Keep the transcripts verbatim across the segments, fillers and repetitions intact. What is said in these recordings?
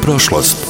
prošlost.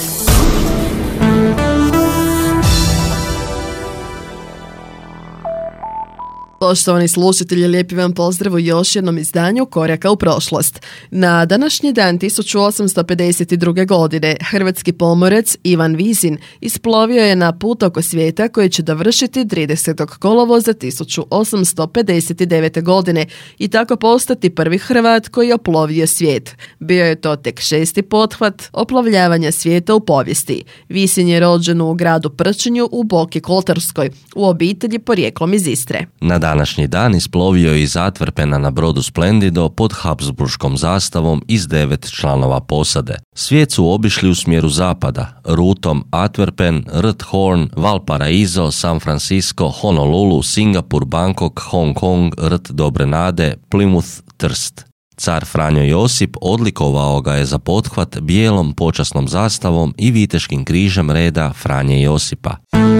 Poštovani slušatelji, lijepi vam pozdrav u još jednom izdanju Koraka u prošlost. Na današnji dan tisuću osamsto pedeset druge. godine hrvatski pomorac Ivan Vizin isplovio je na put oko svijeta koji će dovršiti tridesetog kolovoza tisuću osamsto pedeset devete. godine i tako postati prvi Hrvat koji je oplovio svijet. Bio je to tek šesti pothvat oplovljavanja svijeta u povijesti. Vizin je rođen u gradu Prčinju u Boki Kotarskoj, u obitelji porijeklom iz Istre. Na današnji dan isplovio je iz Antwerpena na brodu Splendido pod Habsburškom zastavom iz devet članova posade. Svijet su obišli u smjeru zapada, rutom Antwerpen, Rt Horn, Valparaiso, San Francisco, Honolulu, Singapur, Bangkok, Hong Kong, Rt Dobre Nade, Plymouth, Trst. Car Franjo Josip odlikovao ga je za pothvat bijelom počasnom zastavom i viteškim križem reda Franje Josipa.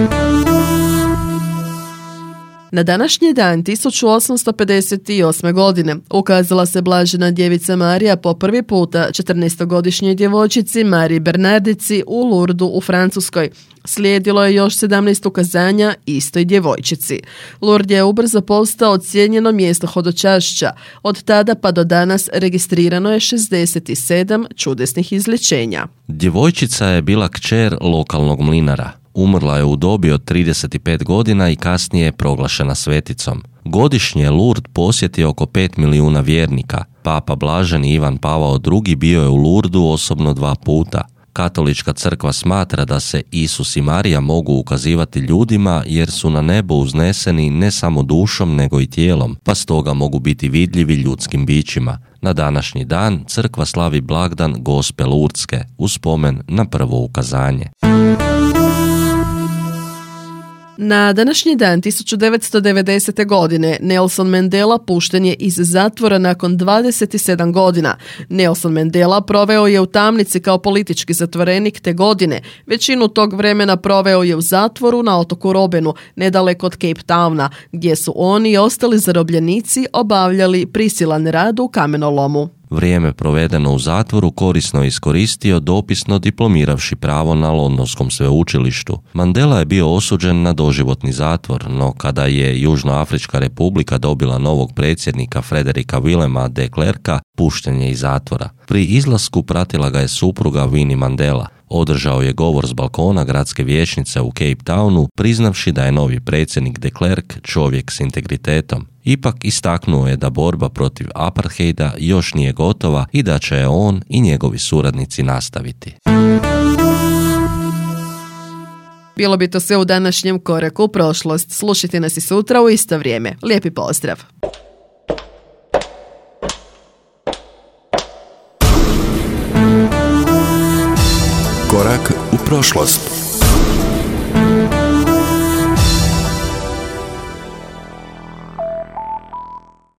Na današnji dan tisuću osamsto pedeset osme. godine ukazala se blažena djevica Marija po prvi puta četrnaestogodišnjoj djevojčici Mariji Bernardici u Lurdu u Francuskoj. Slijedilo je još sedamnaest ukazanja istoj djevojčici. Lourdes je ubrzo postao cijenjeno mjesto hodočašća. Od tada pa do danas registrirano je šezdeset sedam čudesnih izlječenja. Djevojčica je bila kćer lokalnog mlinara. Umrla je u dobi od trideset pet godina i kasnije je proglašena sveticom. Godišnje Lourdes posjeti oko pet milijuna vjernika. Papa Blaženi Ivan Pavao drugi bio je u Lourdesu osobno dva puta. Katolička crkva smatra da se Isus i Marija mogu ukazivati ljudima jer su na nebo uzneseni ne samo dušom nego i tijelom, pa stoga mogu biti vidljivi ljudskim bićima. Na današnji dan crkva slavi blagdan Gospe Lurdske u spomen na prvo ukazanje. Na današnji dan tisuću devetsto devedesete. godine Nelson Mandela pušten je iz zatvora nakon dvadeset sedam godina. Nelson Mandela proveo je u tamnici kao politički zatvorenik te godine. Većinu tog vremena proveo je u zatvoru na otoku Robenu, nedaleko od Cape Towna, gdje su oni i ostali zarobljenici obavljali prisilan rad u kamenolomu. Vrijeme provedeno u zatvoru korisno je iskoristio dopisno diplomiravši pravo na Londonskom sveučilištu. Mandela je bio osuđen na doživotni zatvor, no kada je Južnoafrička republika dobila novog predsjednika Frederika Willema de Klerka, pušten je iz zatvora. Pri izlasku pratila ga je supruga Winnie Mandela. Održao je govor s balkona gradske vijećnice u Cape Townu, priznavši da je novi predsjednik de Klerk čovjek s integritetom. Ipak istaknuo je da borba protiv apartheida još nije gotova i da će je on i njegovi suradnici nastaviti. Bilo bi to sve u današnjem Koraku u prošlost. Slušajte nas i sutra u isto vrijeme. Lijepi pozdrav! Korak u prošlost.